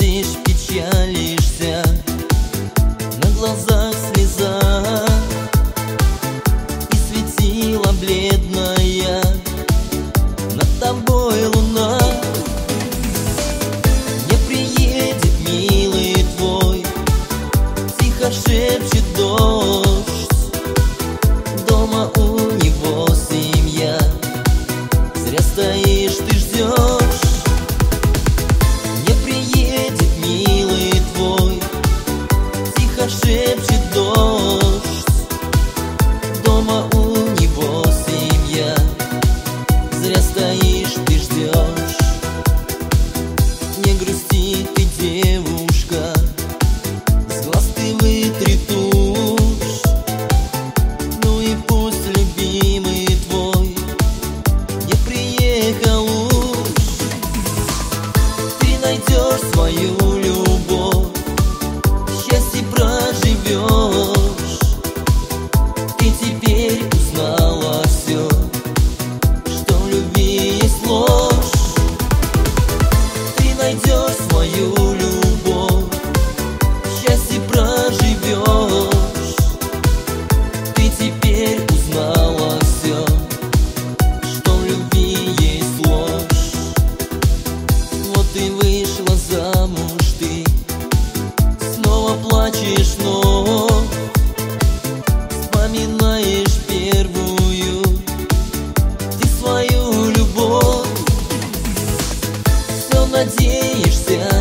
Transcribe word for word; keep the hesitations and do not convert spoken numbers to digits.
грустишь, печалишься, на глазах слеза, и светила бледная над тобой луна. Не приедет милый твой, тихо шепчет дождь, дома у него семья, зря стоишь, ты ждешь. Не приедет милый твой, тихо шепчет дождь, дома у него семья, зря стоишь, ты ждешь. Не грусти ты, девушка, с глаз ты вытри тушь, ну и пусть любимый твой не приехал уж. Ты найдешь свою любовь, счастье проживешь. Ты теперь узнала все, что в любви есть ложь. Ты найдешь свою любовь, счастье проживешь. Ты теперь узнала все, что в любви есть ложь. Вот и вышла замуж ты, снова плачешь вновь, вспоминаешь первую ты свою любовь. Все надеешься